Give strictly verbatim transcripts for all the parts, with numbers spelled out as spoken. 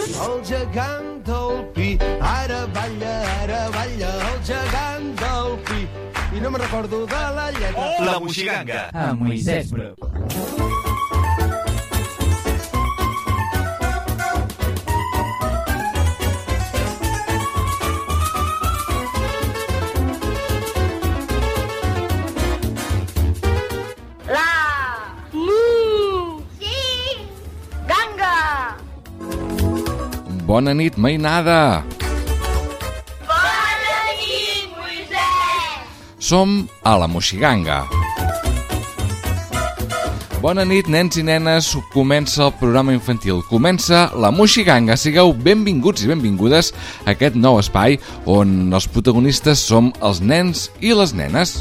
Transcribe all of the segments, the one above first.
El gegant del pi, ara balla, ara balla, el gegant del pi. I no me'n recordo de la lletra. La Moixiganga. Amb Moisès Bru. Bona nit, mainada! Bona nit, Moisès! Som a la Moixiganga. Bona nit, nens i nenes. Comença el programa infantil. Comença la Moixiganga. Sigueu benvinguts i benvingudes a aquest nou espai on els protagonistes som els nens i les nenes.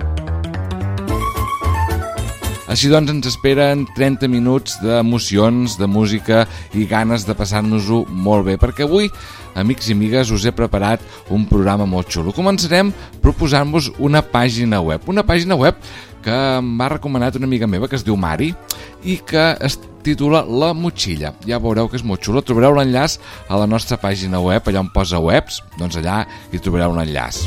Així doncs ens esperen trenta minuts d'emocions, de música i ganes de passar-nos-ho molt bé, perquè avui, amics i amigues, us he preparat un programa molt xulo. Començarem proposant-vos una pàgina web, una pàgina web que m'ha recomanat una amiga meva que es diu Mari i que es titula La Motxilla. Ja veureu que és molt xula, trobareu l'enllaç a la nostra pàgina web, allà on posa webs, doncs allà hi trobareu un enllaç.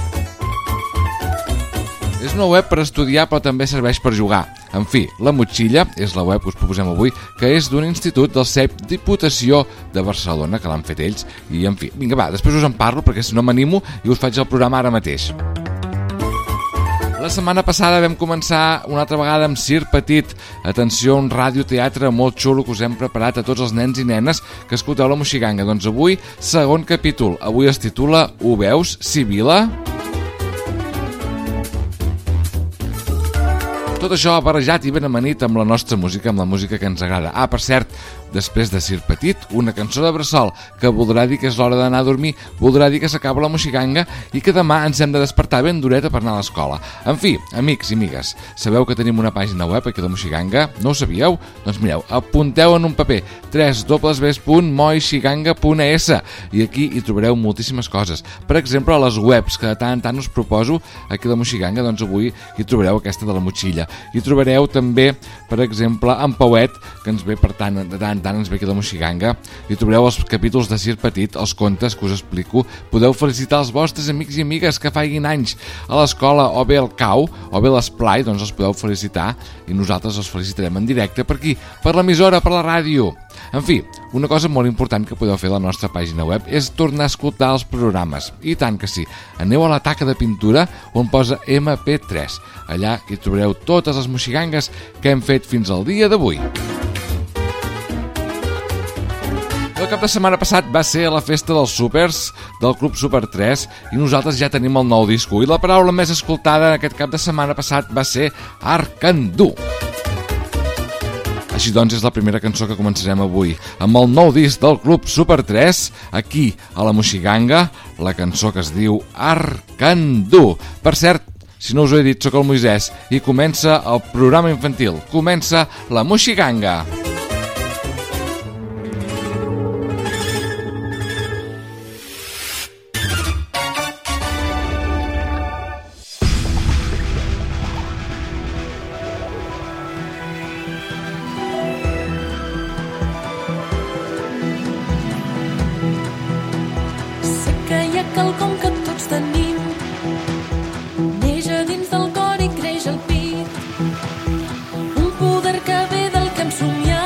És una web per estudiar, però també serveix per jugar. En fi, La Motxilla és la web que us proposem avui, que és d'un institut del C E P Diputació de Barcelona, que l'han fet ells. I, en fi, vinga, va, després us en parlo, perquè si no m'animo i us faig el programa ara mateix. La setmana passada vam començar una altra vegada amb Sir Petit. Atenció, un radioteatre molt xulo que us hem preparat a tots els nens i nenes que escolteu la Moixiganga. Doncs avui, segon capítol. Avui es titula Ho veus, Sibila? Tot això barrejat i ben amanit amb la nostra música, amb la música que ens agrada. Ah, per cert, després de Sir Petit, una cançó de bressol que voldrà dir que és l'hora d'anar a dormir, voldrà dir que s'acaba la Moixiganga i que demà ens hem de despertar ben dureta per anar a l'escola. En fi, amics i amigues, sabeu que tenim una pàgina web aquí a la Moixiganga? No ho sabíeu? Doncs mireu, apunteu en un paper w w w punt moixiganga punt e s i aquí hi trobareu moltíssimes coses. Per exemple, les webs que de tant en tant us proposo aquí a la Moixiganga, doncs avui hi trobareu aquesta de la Motxilla. Hi trobareu també, per exemple, en Pauet, que ens ve per tant, de tant en tant ens ve aquí a la Moixiganga. Hi trobareu els capítols de Sir Petit, els contes que us explico. Podeu felicitar els vostres amics i amigues que faiguin anys a l'escola o bé al cau o bé a l'esplai, doncs els podeu felicitar i nosaltres els felicitarem en directe per aquí, per l'emissora, per la ràdio. En fi, una cosa molt important que podeu fer a la nostra pàgina web és tornar a escoltar els programes. I tant que sí. Aneu a la taca de pintura on posa eme pe tres. Allà hi trobareu totes les moixigangues que hem fet fins al dia d'avui. El cap de setmana passat va ser la festa dels súpers del Club Super tres i nosaltres ja tenim el nou disco. I la paraula més escoltada aquest cap de setmana passat va ser Arcandú. Així doncs és la primera cançó que començarem avui amb el nou disc del Club Super tres, aquí a la Moixiganga, la cançó que es diu Arcandú. Per cert, si no us ho he dit, sóc el Moisès i comença el programa infantil, comença la Moixiganga. Un poder que ve del que hem somiat.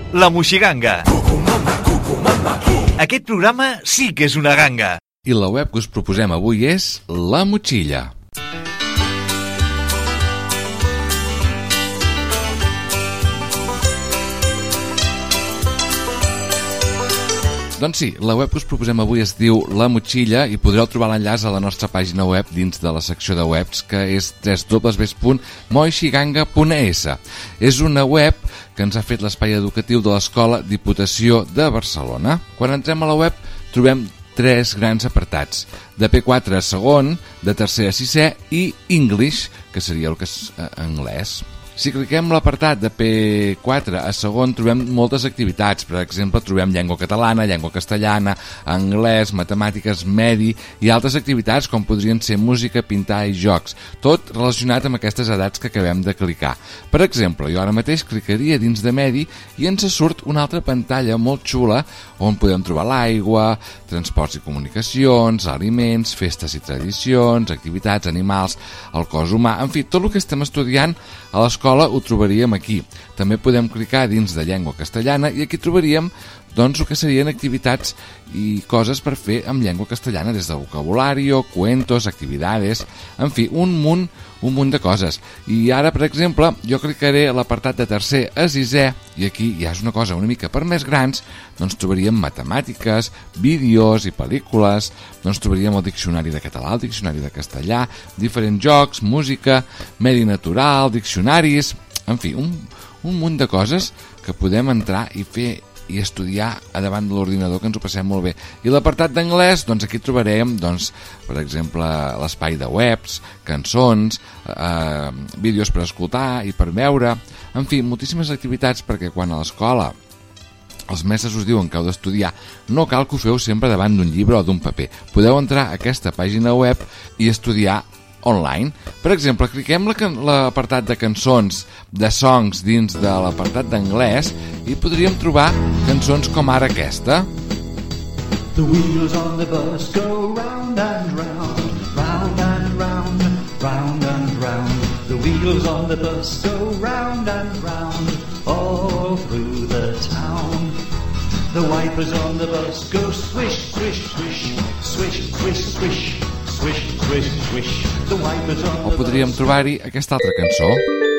La Moixiganga. Aquest programa sí que és una ganga. I la web que us proposem avui és La Motxilla. Doncs sí, la web que us proposem avui es diu La Motxilla i podreu trobar l'enllaç a la nostra pàgina web dins de la secció de webs, que és w w w punt moixiganga punt e s. És una web que ens ha fet l'espai educatiu de l'Escola Diputació de Barcelona. Quan entrem a la web trobem tres grans apartats: de P quatre a segon, de tercer a sisè i English, que seria el que és eh, anglès. Si cliquem l'apartat de P quatre a segon trobem moltes activitats. Per exemple, trobem llengua catalana, llengua castellana, anglès, matemàtiques, medi i altres activitats com podrien ser música, pintar i jocs, tot relacionat amb aquestes edats que acabem de clicar. Per exemple, jo ara mateix clicaria dins de medi i ens surt una altra pantalla molt xula on podem trobar l'aigua, transports i comunicacions, aliments, festes i tradicions, activitats, animals, el cos humà, en fi, tot el que estem estudiant a l'escola ho trobaríem aquí. També podem clicar dins de llengua castellana i aquí trobaríem doncs, el que serien activitats i coses per fer amb llengua castellana, des de vocabulari, cuentos, actividades, en fi, un munt, un munt de coses. I ara, per exemple, jo clicaré a l'apartat de tercer a sisè i aquí ja és una cosa una mica per més grans, doncs trobaríem matemàtiques, vídeos i pel·lícules, doncs trobaríem el diccionari de català, el diccionari de castellà, diferents jocs, música, medi natural, diccionaris, en fi, un, un munt de coses que podem entrar i fer i estudiar a davant de l'ordinador, que ens ho passem molt bé. I l'apartat d'anglès, doncs aquí trobarem, doncs, per exemple, l'espai de webs, cançons, eh, vídeos per escoltar i per veure, en fi, moltíssimes activitats, perquè quan a l'escola els mestres us diuen que heu d'estudiar, no cal que ho feu sempre davant d'un llibre o d'un paper. Podeu entrar a aquesta pàgina web i estudiar online. Per exemple, cliquem l'apartat de cançons, de songs dins de l'apartat d'anglès i podríem trobar cançons com ara aquesta. The wheels on the bus go round and round, round and round, round and round. The wheels on the bus go round and round, all through the town. The wipers on the bus go swish, swish, swish, swish, swish, swish. Swish, swish, swish. The wipers on O podríem trobar-hi aquesta altra cançó.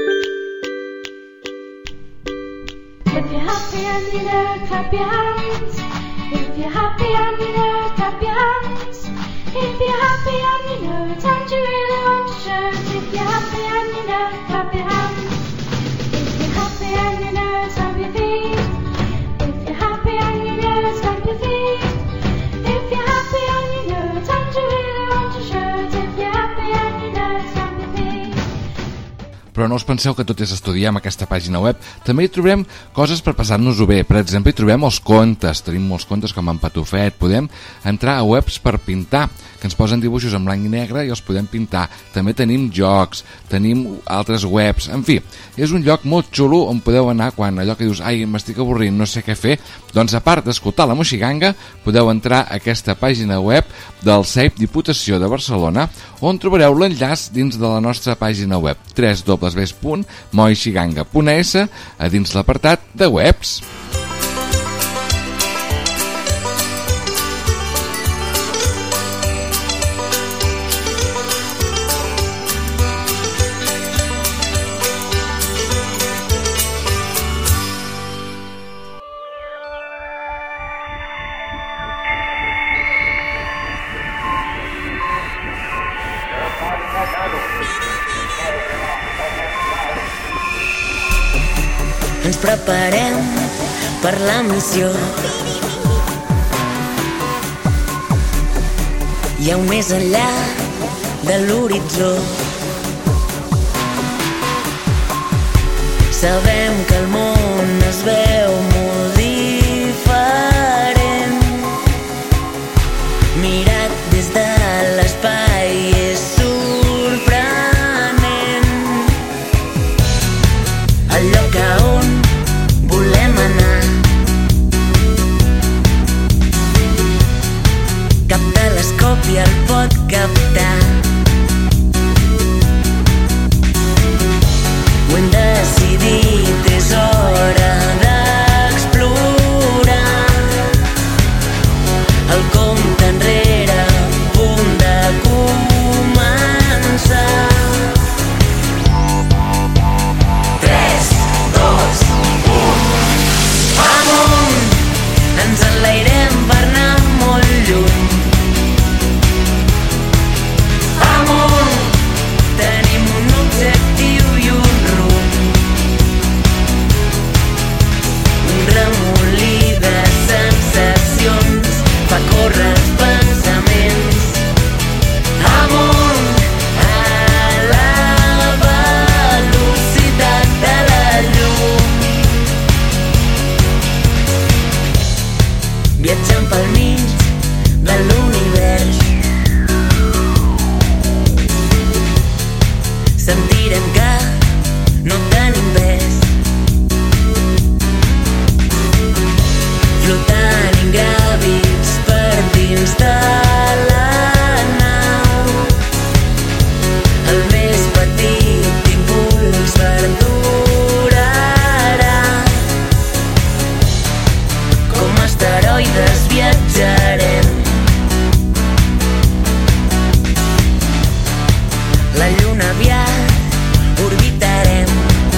If you're happy and you know it, clap your hands. If you're happy and you know it, clap your hands. If you're happy and you know it, and you really want to show it. If you're happy and you know it, clap your hands. If you're happy and you know it, stamp your feet. If you're happy and you know it, stamp your feet. If you're happy and you know it, and you really want to show it. If you're happy and you know it, stamp your feet. Però no us penseu que tot és estudiar amb aquesta pàgina web. També hi trobem coses per passar-nos-ho bé. Per exemple, hi trobem els contes. Tenim molts contes com en Patufet. Podem entrar a webs per pintar, que ens posen dibuixos en blanc i negre i els podem pintar. També tenim jocs, tenim altres webs. En fi, és un lloc molt xulo on podeu anar quan allò que dius ai, m'estic avorrint, no sé què fer. Doncs a part d'escoltar la Moixiganga, podeu entrar a aquesta pàgina web del C E I P Diputació de Barcelona, on trobareu l'enllaç dins de la nostra pàgina web w w w punt moixiganga punt e s a dins l'apartat de webs. Ens preparem per la missió. Hi ha un més enllà de l'horitzó. Sabem que el món es veu molt diferent. Mirat des de l'espai és sorprenent. El lloc a on volem anar, cap telescopi el pot captar. Ho hem decidit, és hora dins de la nau. El més petit impuls perdurarà. Com asteroides viatjarem. La lluna aviat orbitarem.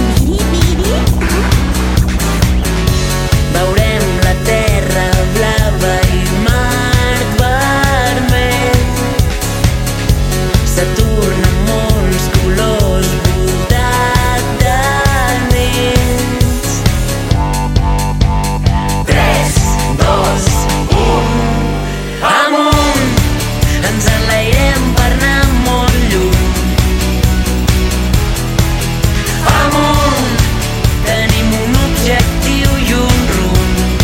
Veurem la terra blava i mar vermell. Saturn amb molts colors voltat d'anells. Tres, dos, un, amunt! Ens enlairem per anar molt lluny. Amunt! Tenim un objectiu i un rumb.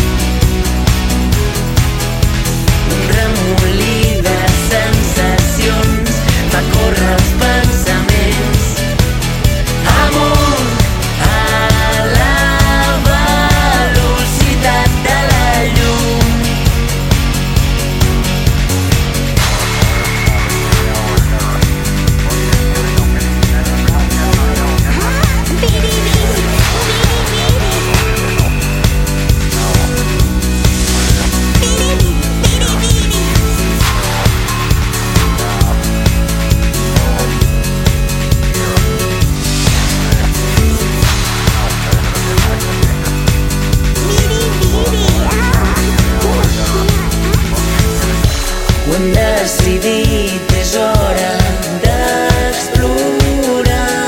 Un remolí de sensacions fa córrer els pensaments. Amunt! A la velocitat de la llum. Ho hem decidit, és hora d'explorar.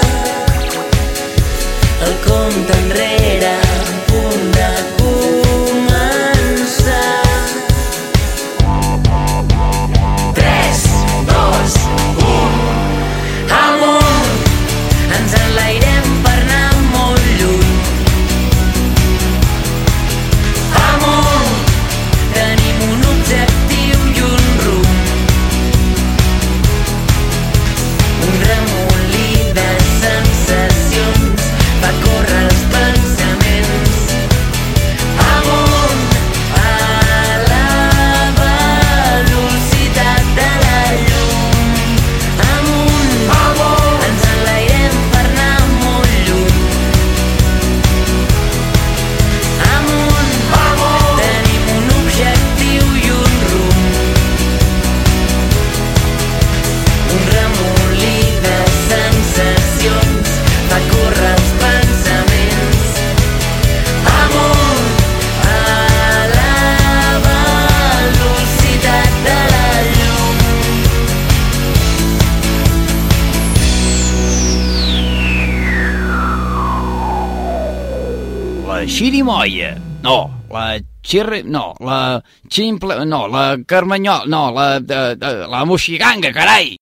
El compte enrere a punt de començar. Tres, dos, un, amunt! Ens enlairem per anar molt lluny. Amunt! Tenim un objectiu i un rumb. Un remolí de sensacions fa córrer els pensaments. Amunt! A la velocitat de la llum. Amunt! Amunt! Ens enlairem per anar molt lluny. Amunt! Amunt! Tenim un objectiu i un rumb. Un remolí de sensacions fa córrer els pensaments. Amunt! A la velocitat de la llum. La xirimoia. No, la xirri... No, la ximple... No, la carmanyol... No, la... De, de, la moxiganga, carai!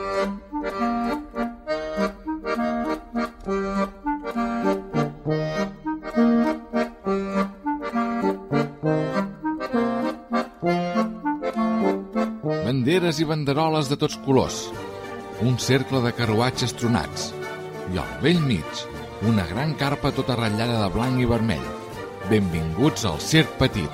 Banderes i banderoles de tots colors. Un cercle de carruatges tronats. I al vell mig, una gran carpa tota ratllada de blanc i vermell. Benvinguts al Circ Petit.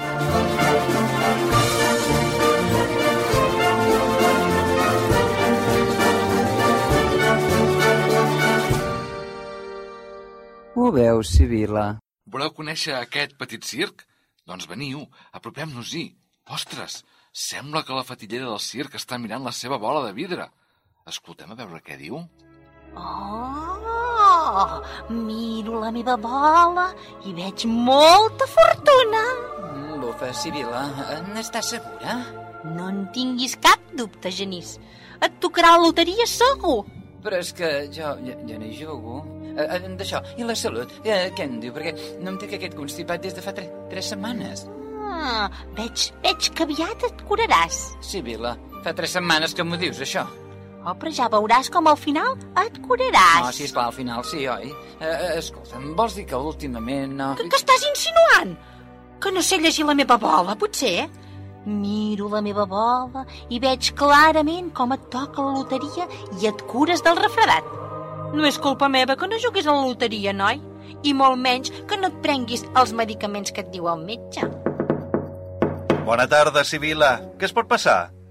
Ho veus, Sibil·la? Voleu conèixer aquest petit circ? Doncs veniu, apropem-nos-hi. Ostres, sembla que la fatillera del circ està mirant la seva bola de vidre. Escoltem a veure què diu. Oh, miro la meva bola i veig molta fortuna. Bufa, Sibil·la, n'estàs segura? No en tinguis cap dubte, Genís. Et tocarà la loteria segur. Però és que jo, jo, jo no hi jugo. Eh, eh, D'això, i la salut? Eh, què em diu? Perquè no em té aquest constipat des de fa tre tres setmanes. Ah, veig, veig que aviat et curaràs. Sibil·la, fa tres setmanes que m'ho dius, això. Oh, però ja veuràs com al final et curaràs. No, sí, esclar, al final sí, oi? Eh, escolta'm, vols dir que últimament no... Que, que estàs insinuant? Que no sé llegir la meva bola, potser? Miro la meva bola i veig clarament com et toca la loteria i et cures del refredat. No és culpa meva que no juguis a la loteria, noi. I molt menys que no et prenguis els medicaments que et diu el metge. Bona tarda, Sibil·la. Què es pot passar?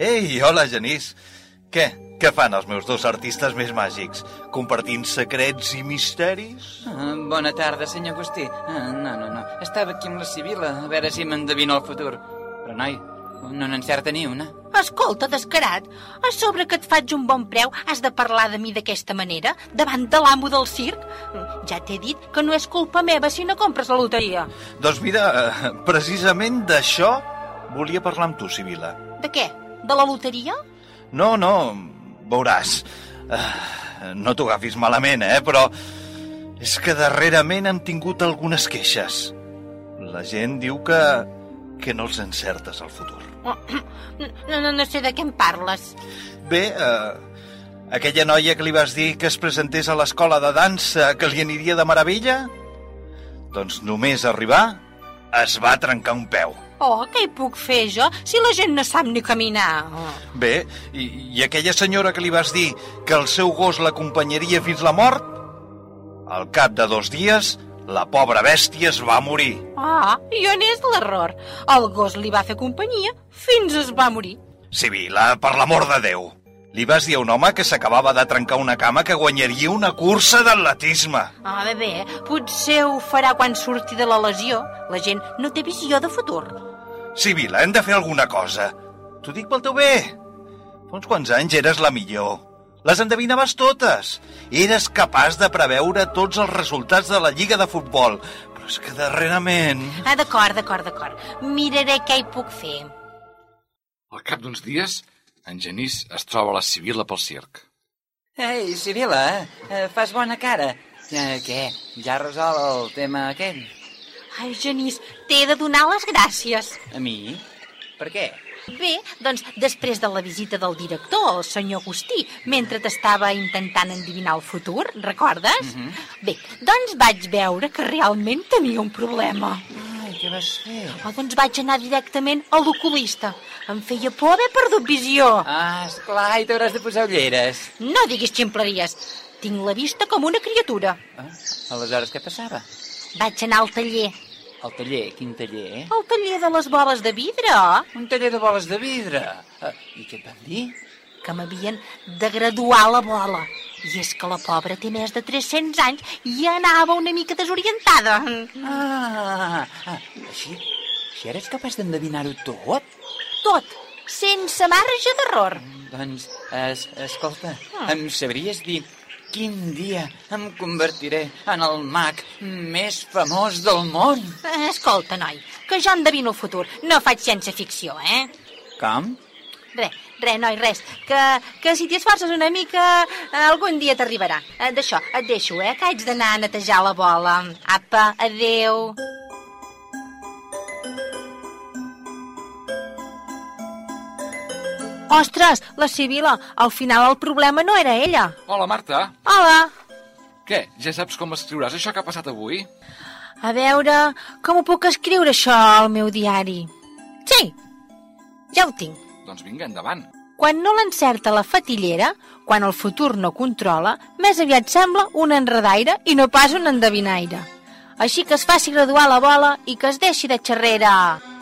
Ei, hola, Genís. Què? Què fan els meus dos artistes més màgics? Compartint secrets i misteris? Ah, bona tarda, senyor Agustí. Ah, no, no, no. Estava aquí amb la Sibil·la, a veure si m'endevina el futur. Però, noi, no n'encerta ni una. Escolta, descarat, a sobre que et faig un bon preu has de parlar de mi d'aquesta manera, davant de l'amo del circ? Ja t'he dit que no és culpa meva si no compres la loteria. Doncs mira, eh, precisament d'això volia parlar amb tu, Sibil·la. De què? De la loteria? No, no, veuràs. Uh, no t'ho agafis malament, eh, però és que darrerament hem tingut algunes queixes. La gent diu que, que no els encertes al futur. Oh, no, no, no sé de què em parles. Bé, uh, aquella noia que li vas dir que es presentés a l'escola de dansa que li aniria de meravella, doncs només arribar es va trencar un peu. Oh, què hi puc fer jo, si la gent no sap ni caminar? Oh. Bé, i, i aquella senyora que li vas dir que el seu gos l'acompanyaria fins la mort, al cap de dos dies, la pobra bèstia es va morir. Ah, i on és l'error? El gos li va fer companyia fins es va morir. Sibil·la, per l'amor de Déu, li vas dir a un home que s'acabava de trencar una cama que guanyaria una cursa d'atletisme. Ah, bé, bé, potser ho farà quan surti de la lesió. La gent no té visió de futur. Sibil·la, hem de fer alguna cosa. T'ho dic pel teu bé. Fa uns quants anys eres la millor. Les endevinaves totes. Eres capaç de preveure tots els resultats de la lliga de futbol. Però és que darrerament... Ah, d'acord, d'acord, d'acord. Miraré què hi puc fer. Al cap d'uns dies, en Genís es troba la Sibil·la pel circ. Ei, Sibil·la, eh, fas bona cara. Eh, què? Ja resol el tema aquell? Ai, Genís, t'he de donar les gràcies. A mi? Per què? Bé, doncs després de la visita del director, el senyor Agustí, mentre t'estava intentant endevinar el futur, recordes? Mhm. Bé, doncs vaig veure que realment tenia un problema. Ai, què vas fer? Oh, doncs vaig anar directament a l'oculista. Em feia por haver perdut visió. Ah, esclar, i t'hauràs de posar ulleres. No diguis ximpleries. Tinc la vista com una criatura. Ah, aleshores què passava? Vaig anar al taller. Al taller? Quin taller? El taller de les boles de vidre. Un taller de boles de vidre. Ah, I què et van dir? Que m'havien de graduar la bola. I és que la pobra té més de tres-cents anys i anava una mica desorientada. Ah, ah així, així eres capaç d'endevinar-ho tot? Tot, sense marge d'error. Doncs, es, escolta, em sabries dir quin dia em convertiré en el mag més famós del món? Escolta, noi, que jo endevino el futur. No faig ciència-ficció, eh? Com? Res, res, noi, res. Que, que si t'hi esforces una mica, algun dia t'arribarà. Eh, D'això, et deixo, eh? Que haig d'anar a netejar la bola. Apa, adeu. Ostres, la Sibil·la, al final el problema no era ella. Hola, Marta. Hola. Què, ja saps com escriuràs això que ha passat avui? A veure, com ho puc escriure això al meu diari? Sí, ja ho tinc. Doncs vinga, endavant. Quan no l'encerta la fatillera, quan el futur no controla, més aviat sembla un enredaire i no pas un endevinaire. Així que es faci graduar la bola i que es deixi de xerrera.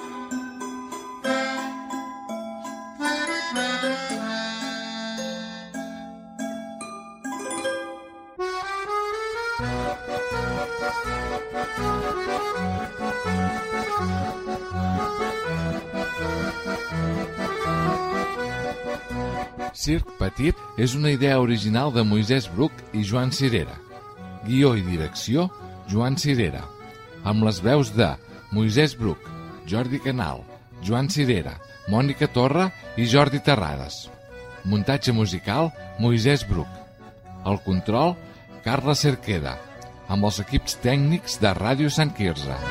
Circ Petit és una idea original de Moisès Bruc i Joan Cirera. Guió i direcció, Joan Cirera. Amb les veus de Moisès Bruc, Jordi Canal, Joan Cirera, Mònica Torra i Jordi Terrades. Muntatge musical, Moisès Bruc. El control, Carla Cerqueda. Amb els equips tècnics de Ràdio Sant Quirze.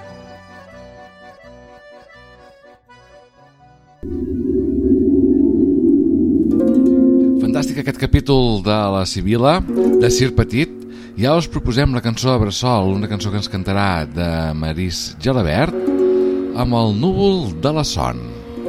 Thank you. Fantàstic aquest capítol de la Sibila, de Sir Petit. Ja us proposem la cançó de Bressol, una cançó que ens cantarà de Marís Gelabert, amb el núvol de la son.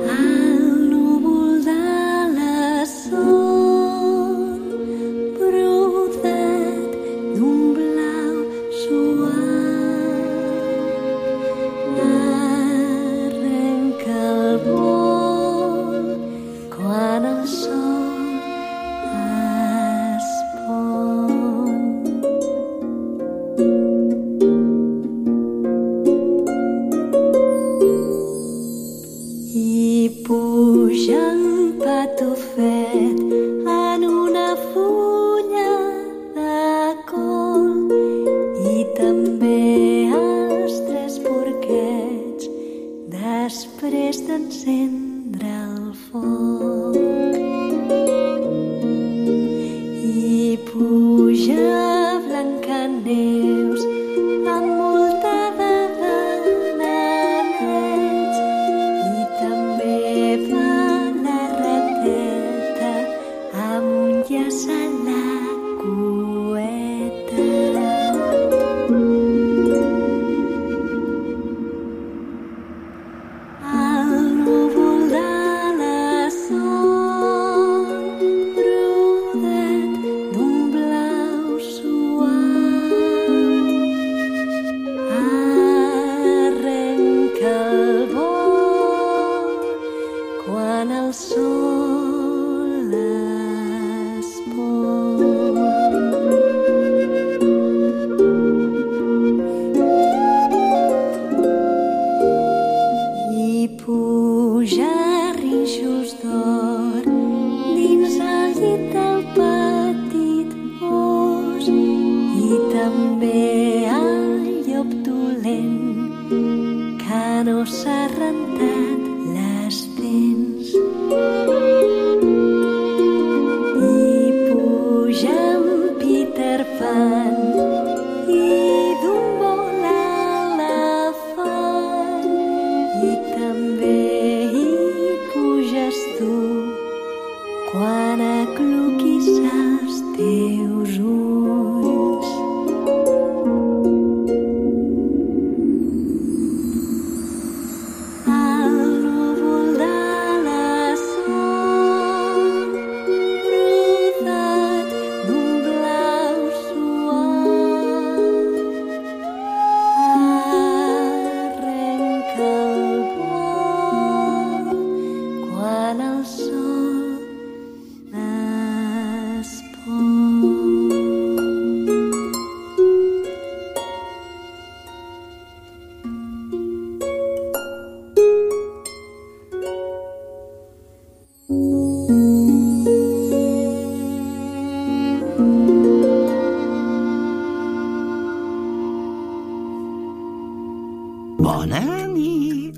Bona nit.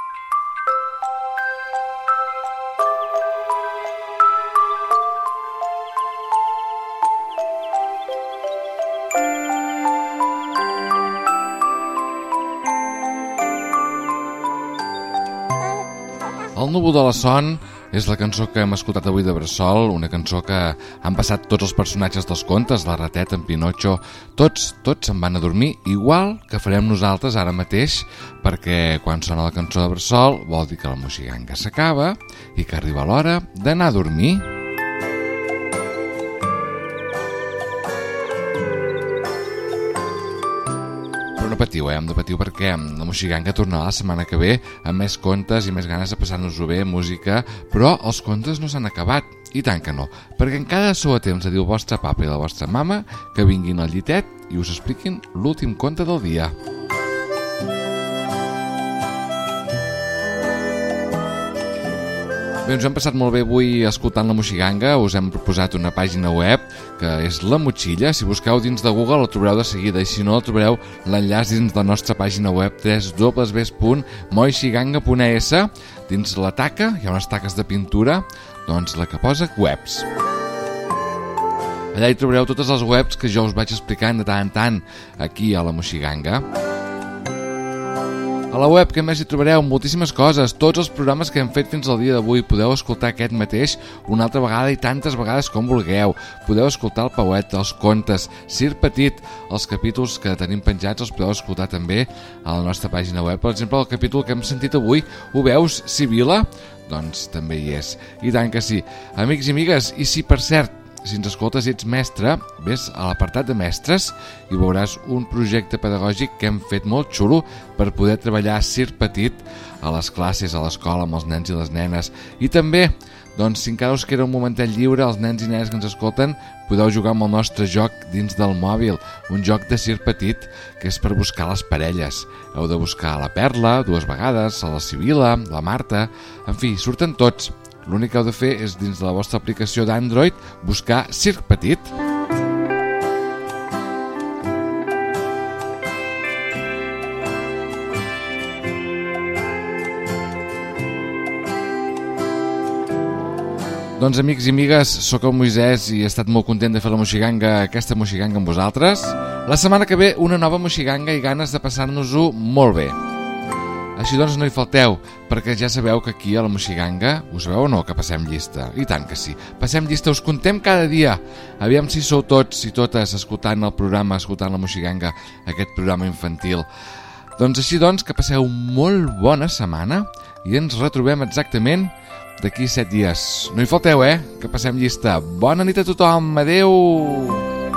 El núvol de la son és la cançó que hem escoltat avui de Bressol, una cançó que han passat tots els personatges dels contes, la Rateta, en Pinotxo, tots, tots se'n van a dormir, igual que farem nosaltres ara mateix, perquè quan sona la cançó de Bressol vol dir que la moixiganga s'acaba i que arriba l'hora d'anar a dormir. No patiu, eh? Hem de patiu perquè la moixiganga tornarà la setmana que ve amb més contes i més ganes de passar-nos-ho bé, música, però els contes no s'han acabat, i tant que no, perquè encara sou a temps de dir al vostre papa i a la vostra mama que vinguin al llitet i us expliquin l'últim conte del dia. Bé, ens hem passat molt bé avui escoltant la moixiganga, us hem proposat una pàgina web que és La Motxilla, si busqueu dins de Google la trobareu de seguida i si no la trobareu l'enllaç dins de la nostra pàgina web w w w punt moixiganga punt e s. Dins la taca hi ha unes taques de pintura, doncs la que posa webs. Allà hi trobareu totes les webs que jo us vaig explicant de tant en tant aquí a la moixiganga. A la web, que més hi trobareu moltíssimes coses, tots els programes que hem fet fins al dia d'avui. Podeu escoltar aquest mateix una altra vegada i tantes vegades com vulgueu. Podeu escoltar el Pauet, els contes, Sir Petit, els capítols que tenim penjats els podeu escoltar també a la nostra pàgina web. Per exemple, el capítol que hem sentit avui, ho veus, Sibila? Doncs també hi és. I tant que sí. Amics i amigues, i si per cert, si ens escoltes i ets mestre, ves a l'apartat de mestres i veuràs un projecte pedagògic que hem fet molt xulo per poder treballar Sir Petit a les classes, a l'escola, amb els nens i les nenes. I també, doncs, si encara us queda un momentet lliure, els nens i nenes que ens escolten, podeu jugar amb el nostre joc dins del mòbil, un joc de Sir Petit que és per buscar les parelles. Heu de buscar la Perla dues vegades, a la Sibila, la Marta, en fi, surten tots. L'únic que heu de fer és, dins de la vostra aplicació d'Android, buscar Sir Petit. Doncs, amics i amigues, sóc el Moisès i he estat molt content de fer la moixiganga, aquesta moixiganga amb vosaltres. La setmana que ve, una nova moixiganga i ganes de passar-nos-ho molt bé. Així doncs no hi falteu, perquè ja sabeu que aquí a la moixiganga, ho sabeu o no, que passem llista? I tant que sí, passem llista, us contem cada dia. Aviam si sou tots i totes escoltant el programa, escoltant la moixiganga, aquest programa infantil. Doncs així doncs, que passeu molt bona setmana i ens retrobem exactament d'aquí set dies. No hi falteu, eh? Que passem llista. Bona nit a tothom, adeu!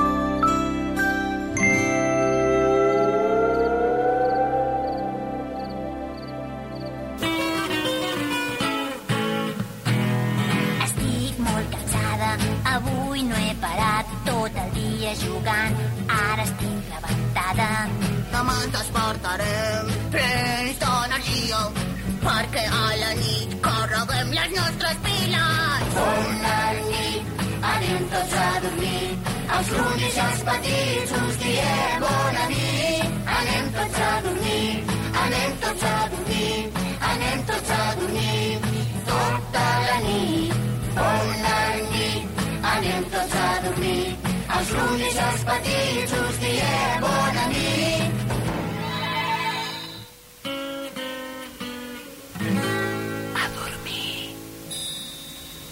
Avui no he parat tot el dia jugant, ara estic levantada. Demà ens despertarem plens d'energia, perquè a la nit carreguem les nostres piles. Bona nit, anem tots a dormir, els grunys i els petits us diem bona nit. Anem tots a dormir, anem tots a dormir, anem tots a dormir, tota la nit. Bona nit, anem tots a dormir, els grunys i els petits us diem bona nit.